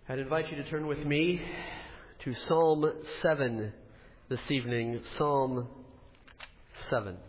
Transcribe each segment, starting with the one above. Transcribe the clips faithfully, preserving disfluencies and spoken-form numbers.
I'd invite you to turn with me to Psalm seven this evening. Psalm seven.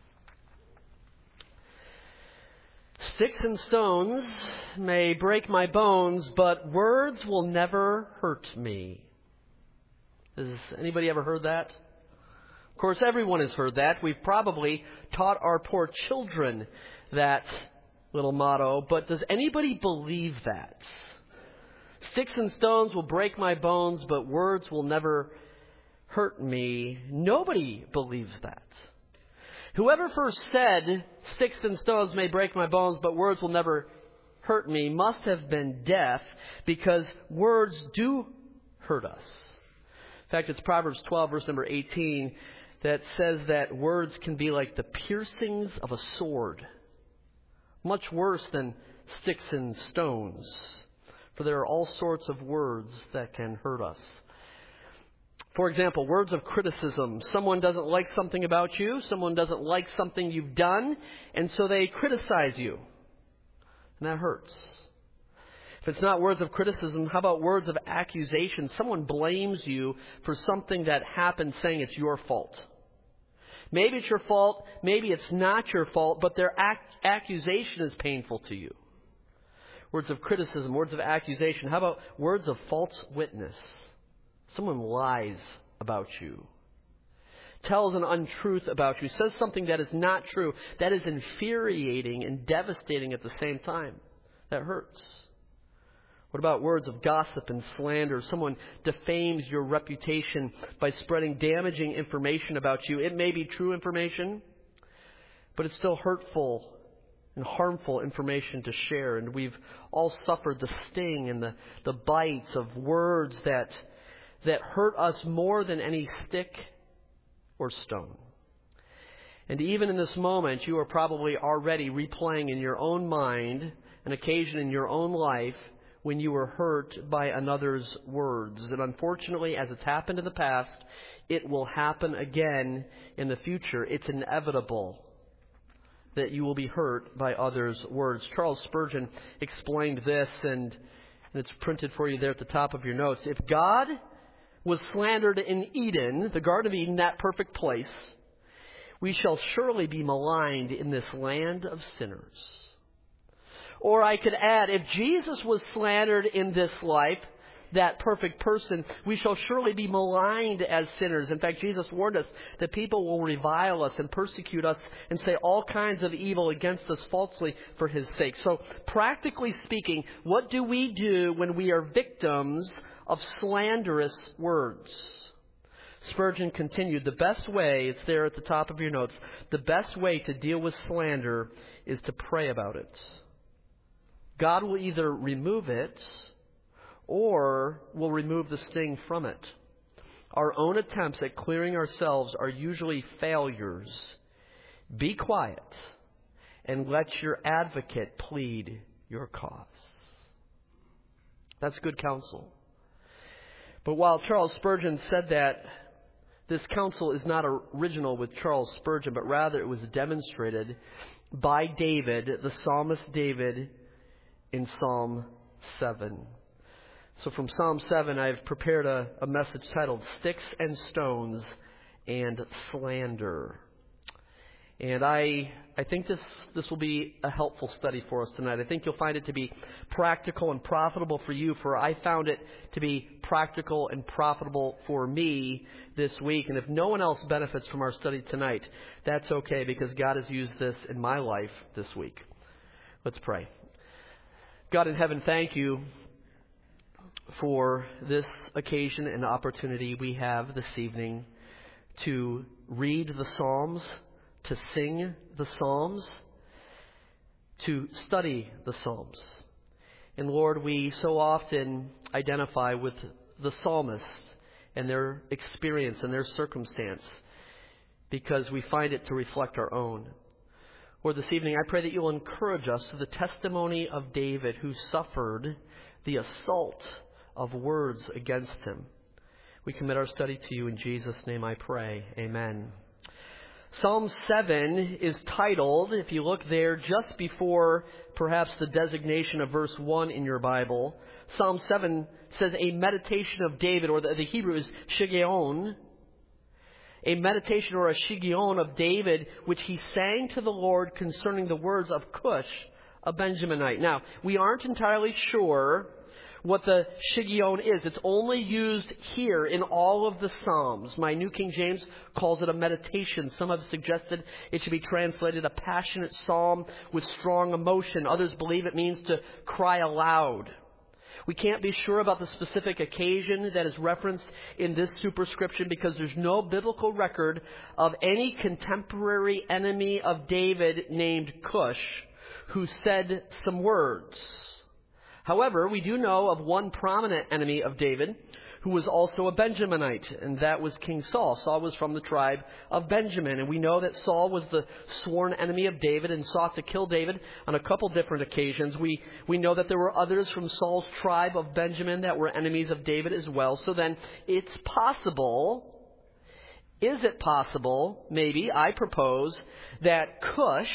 Sticks and stones may break my bones, but words will never hurt me. Has anybody ever heard that? Of course, everyone has heard that. We've probably taught our poor children that little motto, but does anybody believe that? Sticks and stones will break my bones, but words will never hurt me. Nobody believes that. Whoever first said, sticks and stones may break my bones, but words will never hurt me, must have been deaf, because words do hurt us. In fact, it's Proverbs twelve, verse number eighteen, that says that words can be like the piercings of a sword, much worse than sticks and stones. For there are all sorts of words that can hurt us. For example, words of criticism. Someone doesn't like something about you. Someone doesn't like something you've done. And so they criticize you. And that hurts. If it's not words of criticism, how about words of accusation? Someone blames you for something that happened, saying it's your fault. Maybe it's your fault. Maybe it's not your fault. But their ac- accusation is painful to you. Words of criticism, words of accusation. How about words of false witness? Someone lies about you, tells an untruth about you, says something that is not true. That is infuriating and devastating at the same time. That hurts. What about words of gossip and slander? Someone defames your reputation by spreading damaging information about you. It may be true information, but it's still hurtful and harmful information to share. And we've all suffered the sting and the, the bites of words that that hurt us more than any stick or stone. And even in this moment, you are probably already replaying in your own mind an occasion in your own life when you were hurt by another's words. And unfortunately, as it's happened in the past, it will happen again in the future. It's inevitable that you will be hurt by others' words. Charles Spurgeon explained this, and, and it's printed for you there at the top of your notes. If God was slandered in Eden, the Garden of Eden, that perfect place, we shall surely be maligned in this land of sinners. Or I could add, if Jesus was slandered in this life, that perfect person, we shall surely be maligned as sinners. In fact, Jesus warned us that people will revile us and persecute us and say all kinds of evil against us falsely for His sake. So, practically speaking, what do we do when we are victims of slanderous words? Spurgeon continued, the best way, it's there at the top of your notes, the best way to deal with slander is to pray about it. God will either remove it or will remove the sting from it. Our own attempts at clearing ourselves are usually failures. Be quiet and let your advocate plead your cause. That's good counsel. But while Charles Spurgeon said that, this counsel is not original with Charles Spurgeon, but rather it was demonstrated by David, the psalmist David, in Psalm seven. So from Psalm seven, I've prepared a, a message titled Sticks and Stones and Slander. And I I think this, this will be a helpful study for us tonight. I think you'll find it to be practical and profitable for you, for I found it to be practical and profitable for me this week. And if no one else benefits from our study tonight, that's okay, because God has used this in my life this week. Let's pray. God in heaven, thank you for this occasion and opportunity we have this evening to read the Psalms, to sing the Psalms, to study the Psalms. And Lord, we so often identify with the psalmists and their experience and their circumstance because we find it to reflect our own. Lord, this evening I pray that you'll encourage us to the testimony of David, who suffered the assault of words against him. We commit our study to you in Jesus' name I pray. Amen. Psalm seven is titled, if you look there, just before perhaps the designation of verse one in your Bible. Psalm seven says a meditation of David, or the, the Hebrew is shigeon, a meditation or a shigeon of David, which he sang to the Lord concerning the words of Cush, a Benjaminite. Now, we aren't entirely sure what the shigeon is. It's only used here in all of the Psalms. My New King James calls it a meditation. Some have suggested it should be translated a passionate psalm with strong emotion. Others believe it means to cry aloud. We can't be sure about the specific occasion that is referenced in this superscription because there's no biblical record of any contemporary enemy of David named Cush who said some words. However, we do know of one prominent enemy of David who was also a Benjaminite, and that was King Saul. Saul was from the tribe of Benjamin, and we know that Saul was the sworn enemy of David and sought to kill David on a couple different occasions. We, we know that there were others from Saul's tribe of Benjamin that were enemies of David as well. So then it's possible, is it possible, maybe, I propose, that Cush,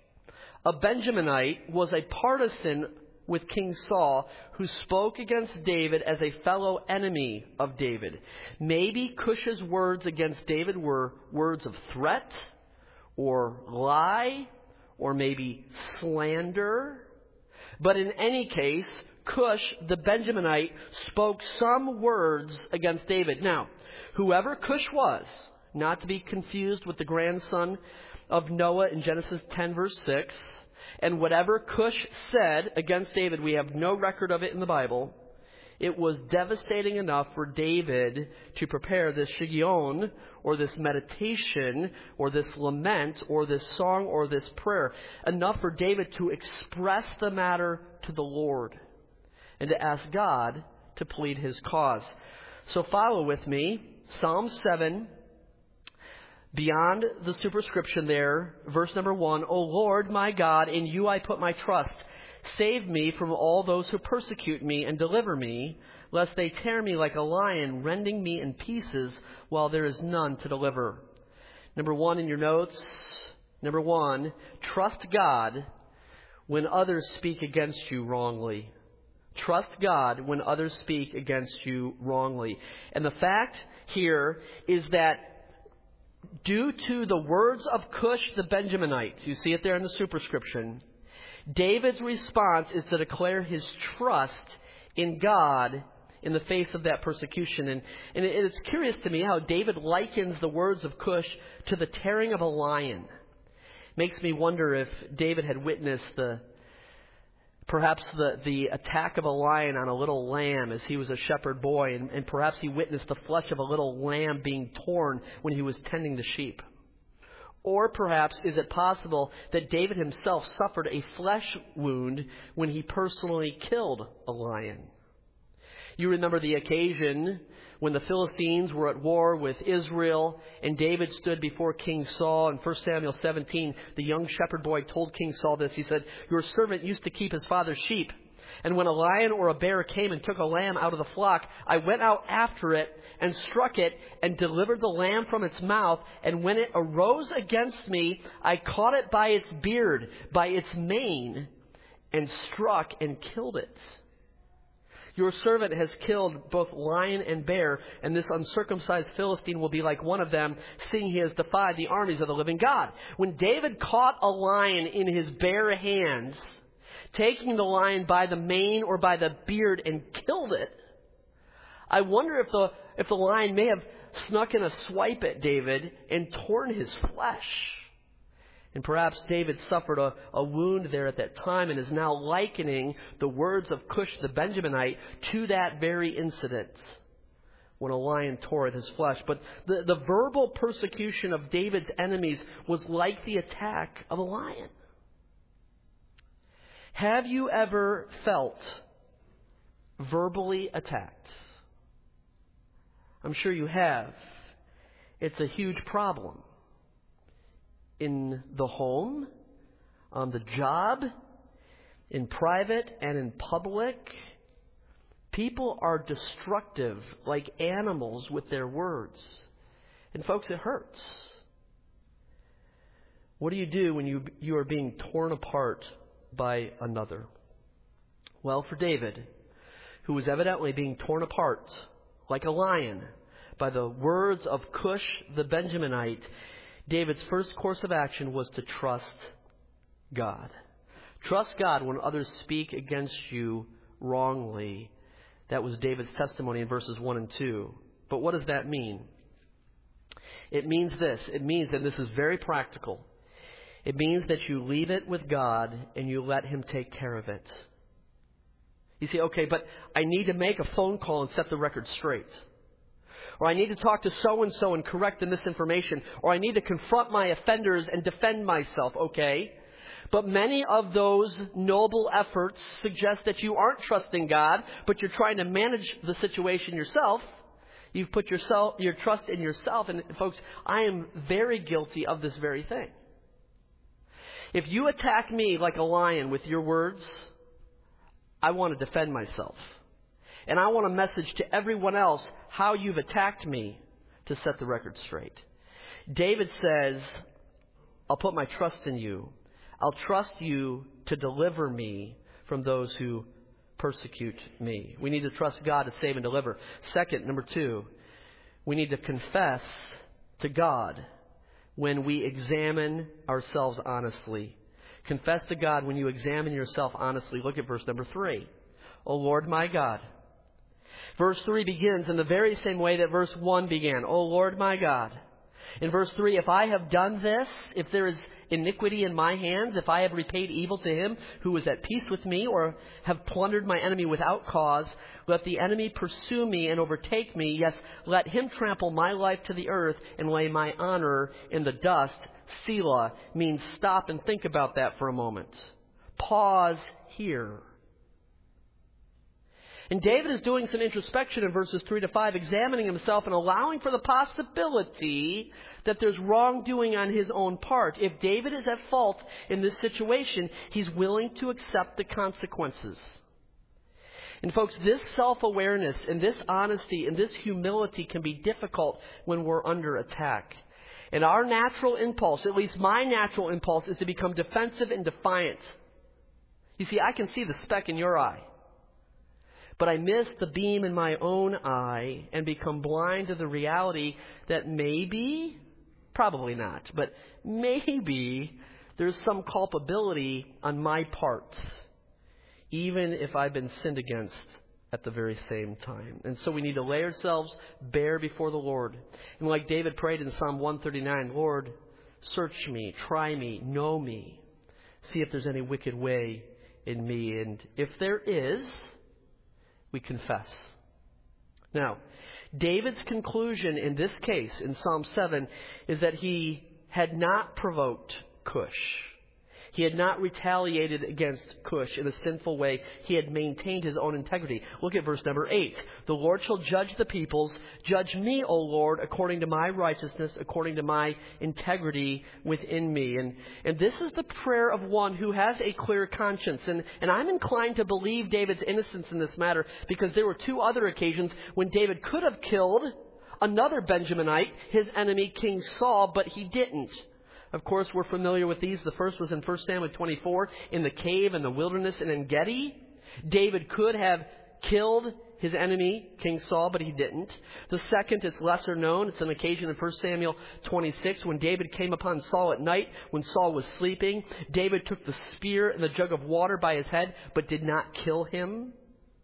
a Benjaminite, was a partisan with King Saul, who spoke against David as a fellow enemy of David. Maybe Cush's words against David were words of threat, or lie, or maybe slander. But in any case, Cush, the Benjaminite, spoke some words against David. Now, whoever Cush was, not to be confused with the grandson of Noah in Genesis ten, verse six, and whatever Cush said against David, we have no record of it in the Bible. It was devastating enough for David to prepare this shigeon, or this meditation, or this lament, or this song, or this prayer. Enough for David to express the matter to the Lord and to ask God to plead his cause. So follow with me. Psalm seven. Beyond the superscription there, verse number one, O Lord, my God, in you I put my trust. Save me from all those who persecute me and deliver me, lest they tear me like a lion, rending me in pieces while there is none to deliver. Number one in your notes, number one, trust God when others speak against you wrongly. Trust God when others speak against you wrongly. And the fact here is that due to the words of Cush the Benjaminite, you see it there in the superscription, David's response is to declare his trust in God in the face of that persecution. And, and it's curious to me how David likens the words of Cush to the tearing of a lion. Makes me wonder if David had witnessed the Perhaps the, the attack of a lion on a little lamb as he was a shepherd boy, and, and perhaps he witnessed the flesh of a little lamb being torn when he was tending the sheep. Or perhaps is it possible that David himself suffered a flesh wound when he personally killed a lion? You remember the occasion when the Philistines were at war with Israel and David stood before King Saul. In First Samuel seventeen, the young shepherd boy told King Saul this. He said, your servant used to keep his father's sheep. And when a lion or a bear came and took a lamb out of the flock, I went out after it and struck it and delivered the lamb from its mouth. And when it arose against me, I caught it by its beard, by its mane, and struck and killed it. Your servant has killed both lion and bear, and this uncircumcised Philistine will be like one of them, seeing he has defied the armies of the living God. When David caught a lion in his bare hands, taking the lion by the mane or by the beard and killed it, I wonder if the if the lion may have snuck in a swipe at David and torn his flesh. And perhaps David suffered a, a wound there at that time and is now likening the words of Cush the Benjaminite to that very incident when a lion tore at his flesh. But the, the verbal persecution of David's enemies was like the attack of a lion. Have you ever felt verbally attacked? I'm sure you have. It's a huge problem. In the home, on the job, in private and in public, people are destructive like animals with their words. And folks, it hurts. What do you do when you, you are being torn apart by another? Well, for David, who was evidently being torn apart like a lion by the words of Cush the Benjaminite, David's first course of action was to trust God. Trust God when others speak against you wrongly. That was David's testimony in verses one and two. But what does that mean? It means this. It means, and this is very practical, it means that you leave it with God and you let Him take care of it. You say, okay, but I need to make a phone call and set the record straight. Or I need to talk to so-and-so and correct the misinformation. Or I need to confront my offenders and defend myself. Okay. But many of those noble efforts suggest that you aren't trusting God, but you're trying to manage the situation yourself. You've put yourself, your trust in yourself. And folks, I am very guilty of this very thing. If you attack me like a lion with your words, I want to defend myself. And I want a message to everyone else how you've attacked me to set the record straight. David says, I'll put my trust in you. I'll trust you to deliver me from those who persecute me. We need to trust God to save and deliver. Second, number two, we need to confess to God when we examine ourselves honestly. Confess to God when you examine yourself honestly. Look at verse number three. O Lord my God. Verse three begins in the very same way that verse one began. O Lord my God. In verse three, if I have done this, if there is iniquity in my hands, if I have repaid evil to him who is at peace with me, or have plundered my enemy without cause, let the enemy pursue me and overtake me. Yes, let him trample my life to the earth and lay my honor in the dust. Selah means stop and think about that for a moment. Pause here. And David is doing some introspection in verses three to five, examining himself and allowing for the possibility that there's wrongdoing on his own part. If David is at fault in this situation, he's willing to accept the consequences. And folks, this self-awareness and this honesty and this humility can be difficult when we're under attack. And our natural impulse, at least my natural impulse, is to become defensive and defiant. You see, I can see the speck in your eye. But I miss the beam in my own eye and become blind to the reality that maybe, probably not, but maybe there's some culpability on my part, even if I've been sinned against at the very same time. And so we need to lay ourselves bare before the Lord. And like David prayed in Psalm one thirty-nine, Lord, search me, try me, know me, see if there's any wicked way in me. And if there is, we confess. Now, David's conclusion in this case, in Psalm seven, is that he had not provoked Cush. He had not retaliated against Cush in a sinful way. He had maintained his own integrity. Look at verse number eight. The Lord shall judge the peoples. Judge me, O Lord, according to my righteousness, according to my integrity within me. And, and this is the prayer of one who has a clear conscience. And, and I'm inclined to believe David's innocence in this matter, because there were two other occasions when David could have killed another Benjaminite, his enemy, King Saul, but he didn't. Of course, we're familiar with these. The first was in First Samuel twenty-four, in the cave in the wilderness in En-Gedi. David could have killed his enemy, King Saul, but he didn't. The second, it's lesser known. It's an occasion in First Samuel twenty-six when David came upon Saul at night when Saul was sleeping. David took the spear and the jug of water by his head, but did not kill him.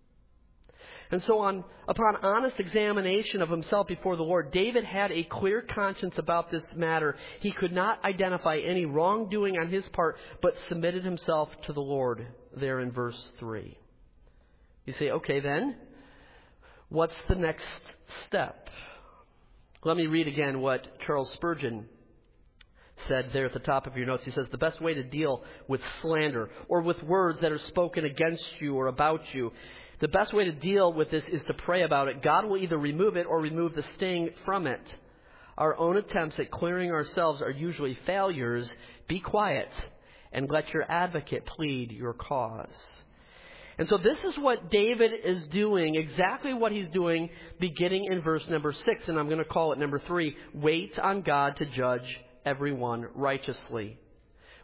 And so on, upon honest examination of himself before the Lord, David had a clear conscience about this matter. He could not identify any wrongdoing on his part, but submitted himself to the Lord there in verse three. You say, okay then, what's the next step? Let me read again what Charles Spurgeon said there at the top of your notes. He says, the best way to deal with slander or with words that are spoken against you or about you, the best way to deal with this is to pray about it. God will either remove it or remove the sting from it. Our own attempts at clearing ourselves are usually failures. Be quiet and let your advocate plead your cause. And so this is what David is doing, exactly what he's doing, beginning in verse number six. And I'm going to call it number three, wait on God to judge everyone righteously.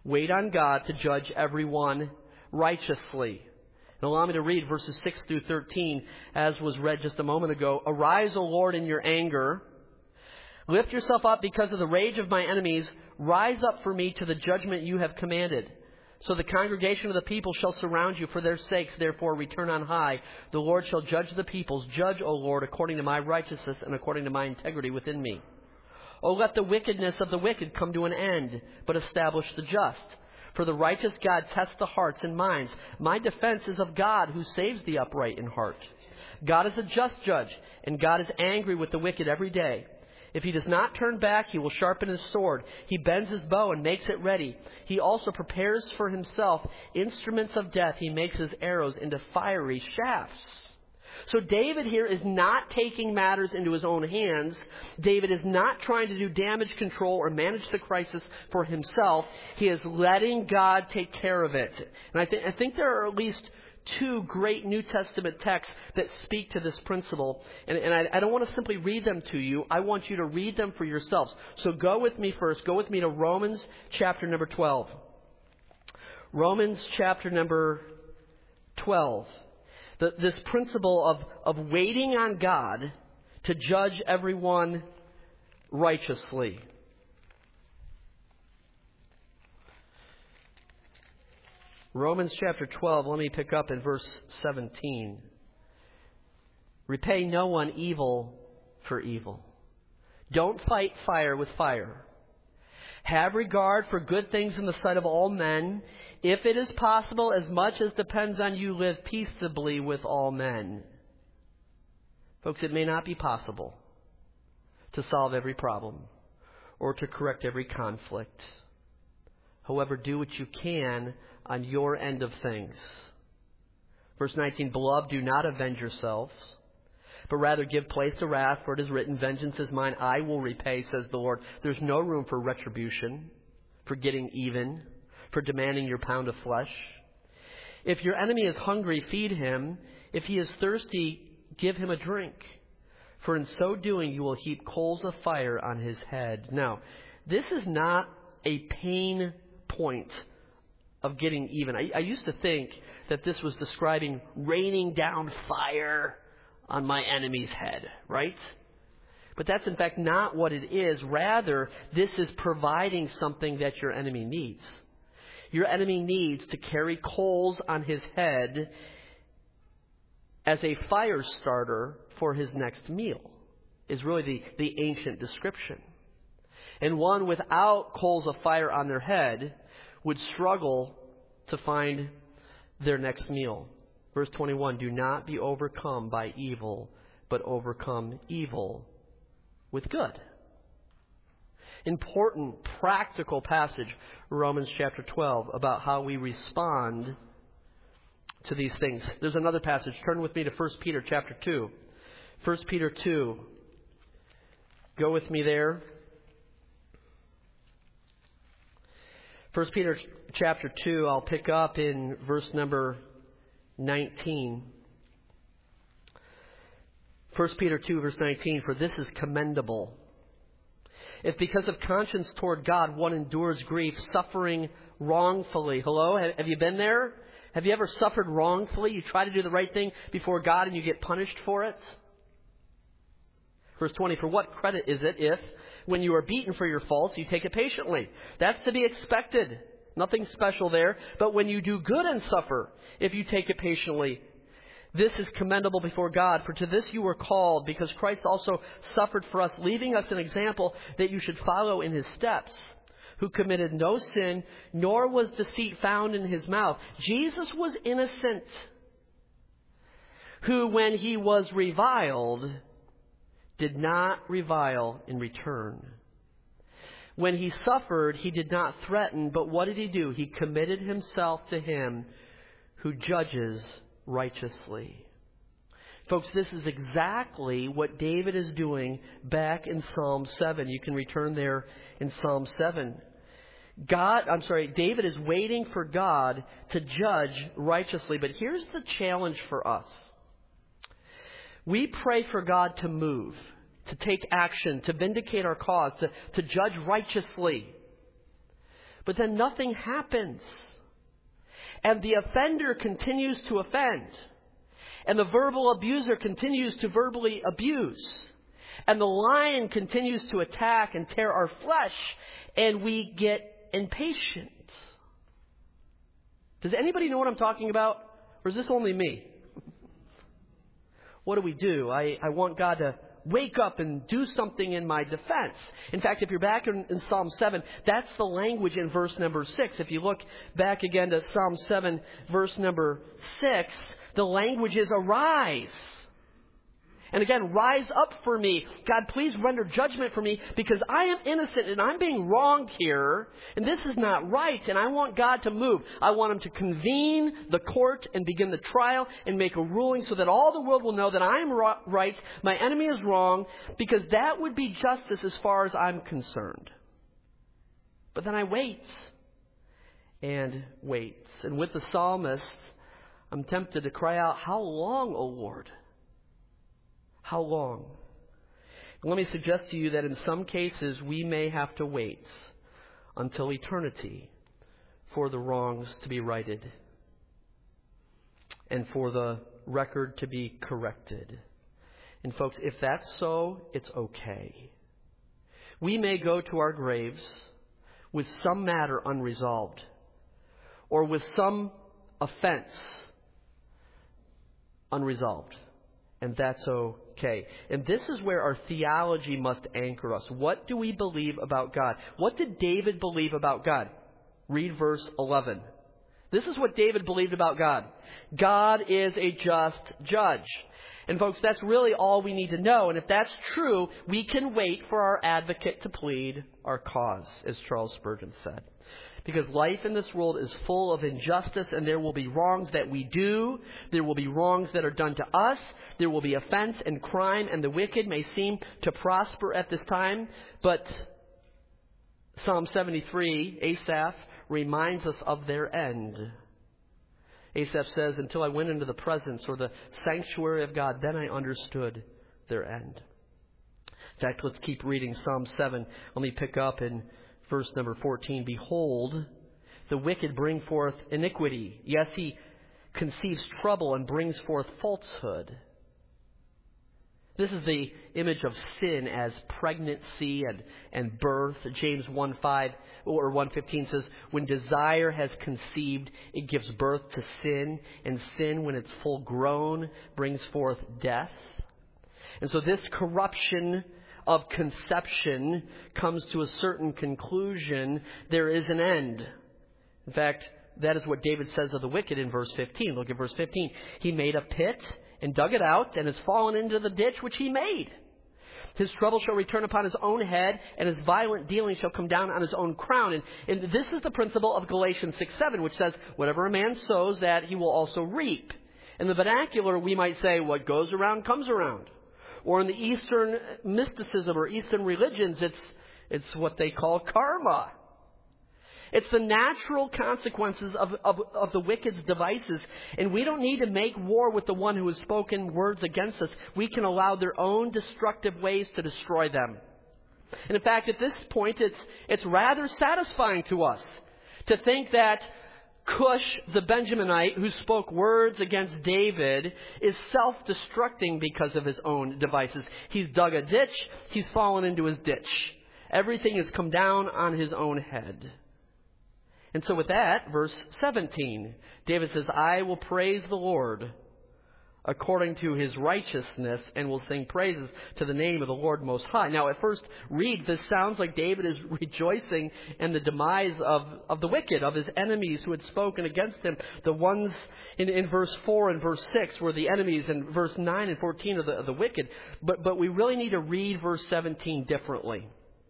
Wait on God to judge everyone righteously. And allow me to read verses six through thirteen, as was read just a moment ago. Arise, O Lord, in your anger. Lift yourself up because of the rage of my enemies. Rise up for me to the judgment you have commanded. So the congregation of the people shall surround you for their sakes. Therefore return on high. The Lord shall judge the peoples. Judge, O Lord, according to my righteousness and according to my integrity within me. O let the wickedness of the wicked come to an end, but establish the just. For the righteous God tests the hearts and minds. My defense is of God, who saves the upright in heart. God is a just judge, and God is angry with the wicked every day. If he does not turn back, he will sharpen his sword. He bends his bow and makes it ready. He also prepares for himself instruments of death. He makes his arrows into fiery shafts. So David here is not taking matters into his own hands. David is not trying to do damage control or manage the crisis for himself. He is letting God take care of it. And I, th- I think there are at least two great New Testament texts that speak to this principle. And, and I, I don't want to simply read them to you. I want you to read them for yourselves. So go with me first. Go with me to Romans chapter number twelve. Romans chapter number twelve. The, this principle of, of waiting on God to judge everyone righteously. Romans chapter twelve, let me pick up in verse seventeen. Repay no one evil for evil. Don't fight fire with fire. Have regard for good things in the sight of all men. If it is possible, as much as depends on you, live peaceably with all men. Folks, it may not be possible to solve every problem or to correct every conflict. However, do what you can on your end of things. Verse nineteen, Beloved, do not avenge yourselves, but rather give place to wrath, for it is written, Vengeance is mine, I will repay, says the Lord. There's no room for retribution, for getting even, for demanding your pound of flesh. If your enemy is hungry, feed him. If he is thirsty, give him a drink. For in so doing, you will heap coals of fire on his head. Now, this is not a pain point of getting even. I, I used to think that this was describing raining down fire on my enemy's head, right? But that's in fact not what it is. Rather, this is providing something that your enemy needs. Your enemy needs to carry coals on his head as a fire starter for his next meal, is really the, the ancient description. And one without coals of fire on their head would struggle to find their next meal. Verse twenty-one, do not be overcome by evil, but overcome evil with good. Important, practical passage, Romans chapter twelve, about how we respond to these things. There's another passage. Turn with me to First Peter chapter two. First Peter two. Go with me there. First Peter chapter two, I'll pick up in verse number nineteen. First Peter two, verse nineteen, for this is commendable. If because of conscience toward God one endures grief, suffering wrongfully. Hello? Have you been there? Have you ever suffered wrongfully? You try to do the right thing before God and you get punished for it? Verse twenty, for what credit is it if, when you are beaten for your faults, you take it patiently? That's to be expected. Nothing special there. But when you do good and suffer, if you take it patiently, this is commendable before God. For to this you were called, because Christ also suffered for us, leaving us an example that you should follow in his steps, who committed no sin, nor was deceit found in his mouth. Jesus was innocent, who when he was reviled, did not revile in return. When he suffered, he did not threaten, but what did he do? He committed himself to him who judges righteously. Folks, this is exactly what David is doing back in Psalm seven. You can return there in Psalm seven. God, I'm sorry, David is waiting for God to judge righteously. But here's the challenge for us. We pray for God to move, to take action, to vindicate our cause, to, to judge righteously. But then nothing happens. And the offender continues to offend. And the verbal abuser continues to verbally abuse. And the lion continues to attack and tear our flesh. And we get impatient. Does anybody know what I'm talking about? Or is this only me? What do we do? I, I want God to wake up and do something in my defense. In fact, if you're back in, in Psalm seven, that's the language in verse number six. If you look back again to Psalm seven, verse number six, the language is arise. And again, rise up for me. God, please render judgment for me because I am innocent and I'm being wronged here. And this is not right. And I want God to move. I want Him to convene the court and begin the trial and make a ruling so that all the world will know that I am right, my enemy is wrong, because that would be justice as far as I'm concerned. But then I wait and wait. And with the psalmist, I'm tempted to cry out, how long, O Lord? How long? Let me suggest to you that in some cases we may have to wait until eternity for the wrongs to be righted and for the record to be corrected. And folks, if that's so, it's okay. We may go to our graves with some matter unresolved or with some offense unresolved. And that's okay. And this is where our theology must anchor us. What do we believe about God? What did David believe about God? Read verse eleven. This is what David believed about God. God is a just judge. And folks, that's really all we need to know. And if that's true, we can wait for our advocate to plead our cause, as Charles Spurgeon said. Because life in this world is full of injustice, and there will be wrongs that we do. There will be wrongs that are done to us. There will be offense and crime, and the wicked may seem to prosper at this time. But Psalm seventy-three, Asaph, reminds us of their end. Asaph says, until I went into the presence or the sanctuary of God, then I understood their end. In fact, let's keep reading Psalm seven. Let me pick up in verse number fourteen. Behold, the wicked bring forth iniquity. Yes, he conceives trouble and brings forth falsehood. This is the image of sin as pregnancy and, and birth. James one five or one fifteen says, when desire has conceived, it gives birth to sin, and sin, when it's full grown, brings forth death. And so this corruption of conception comes to a certain conclusion. There is an end. In fact, that is what David says of the wicked in verse fifteen. Look at verse fifteen. He made a pit and dug it out and has fallen into the ditch which he made. His trouble shall return upon his own head, and his violent dealing shall come down on his own crown. And, and this is the principle of Galatians six seven, which says, whatever a man sows, that he will also reap. In the vernacular, we might say, what goes around comes around. Or in the Eastern mysticism or Eastern religions, it's, it's what they call karma. It's the natural consequences of, of, of the wicked's devices. And we don't need to make war with the one who has spoken words against us. We can allow their own destructive ways to destroy them. And in fact, at this point, it's, it's rather satisfying to us to think that Cush, the Benjaminite, who spoke words against David, is self-destructing because of his own devices. He's dug a ditch. He's fallen into his ditch. Everything has come down on his own head. And so with that, verse seventeen, David says, I will praise the Lord according to his righteousness, and will sing praises to the name of the Lord Most High. Now, at first read, this sounds like David is rejoicing in the demise of, of the wicked, of his enemies who had spoken against him. The ones in, in verse four and verse six were the enemies, and verse nine and fourteen are the, the wicked. But, but we really need to read verse seventeen differently.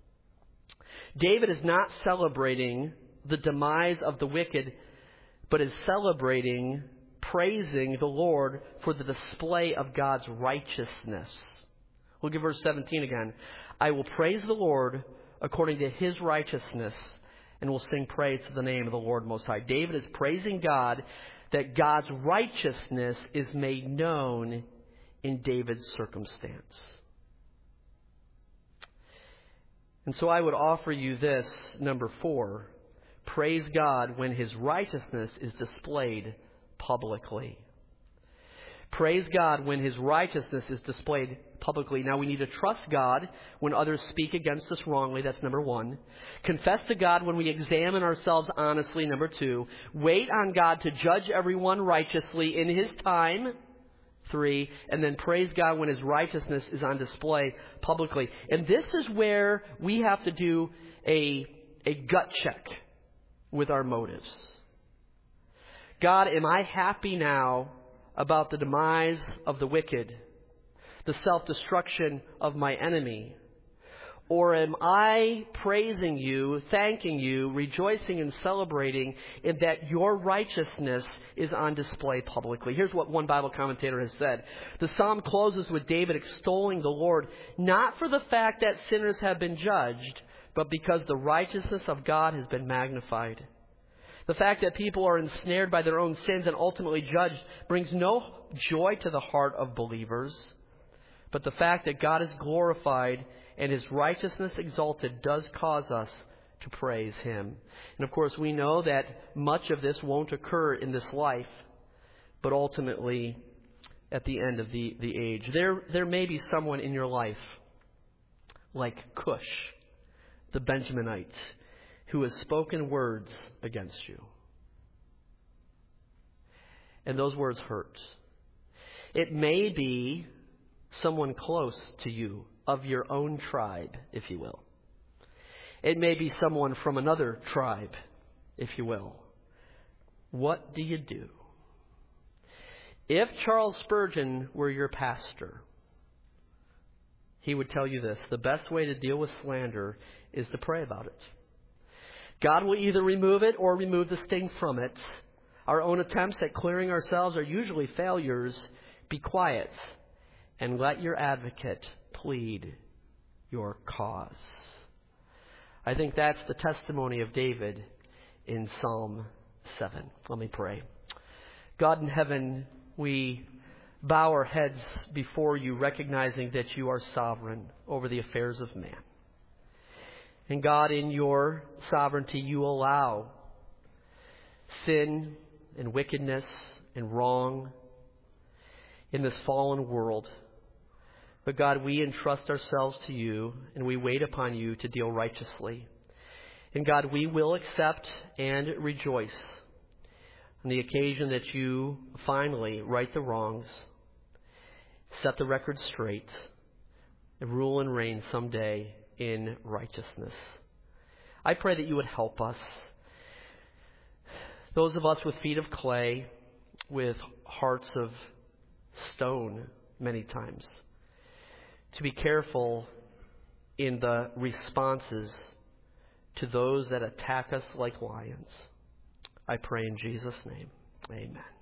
David is not celebrating the demise of the wicked, but is celebrating, praising the Lord for the display of God's righteousness. We'll give verse seventeen again. I will praise the Lord according to his righteousness, and will sing praise to the name of the Lord Most High. David is praising God that God's righteousness is made known in David's circumstance. And so I would offer you this, number four. Praise God when His righteousness is displayed publicly. Praise God when His righteousness is displayed publicly. Now, we need to trust God when others speak against us wrongly. That's number one. Confess to God when we examine ourselves honestly. Number two. Wait on God to judge everyone righteously in His time. Three. And then praise God when His righteousness is on display publicly. And this is where we have to do a, a gut check with our motives. God, am I happy now about the demise of the wicked, the self-destruction of my enemy? Or am I praising you, thanking you, rejoicing and celebrating in that your righteousness is on display publicly? Here's what one Bible commentator has said. The psalm closes with David extolling the Lord, not for the fact that sinners have been judged, but because the righteousness of God has been magnified. The fact that people are ensnared by their own sins and ultimately judged brings no joy to the heart of believers. But the fact that God is glorified and His righteousness exalted does cause us to praise Him. And of course, we know that much of this won't occur in this life, but ultimately at the end of the, the age. There, there may be someone in your life like Cush, the Benjaminite, who has spoken words against you. And those words hurt. It may be someone close to you, of your own tribe, if you will. It may be someone from another tribe, if you will. What do you do? If Charles Spurgeon were your pastor, he would tell you this: the best way to deal with slander is to pray about it. God will either remove it or remove the sting from it. Our own attempts at clearing ourselves are usually failures. Be quiet and let your advocate plead your cause. I think that's the testimony of David in Psalm seven. Let me pray. God in heaven, we bow our heads before you, recognizing that you are sovereign over the affairs of man. And God, in your sovereignty, you allow sin and wickedness and wrong in this fallen world. But God, we entrust ourselves to you, and we wait upon you to deal righteously. And God, we will accept and rejoice on the occasion that you finally right the wrongs, set the record straight, and rule and reign someday in righteousness. I pray that you would help us. Those of us with feet of clay, with hearts of stone many times, to be careful in the responses to those that attack us like lions. I pray in Jesus' name. Amen.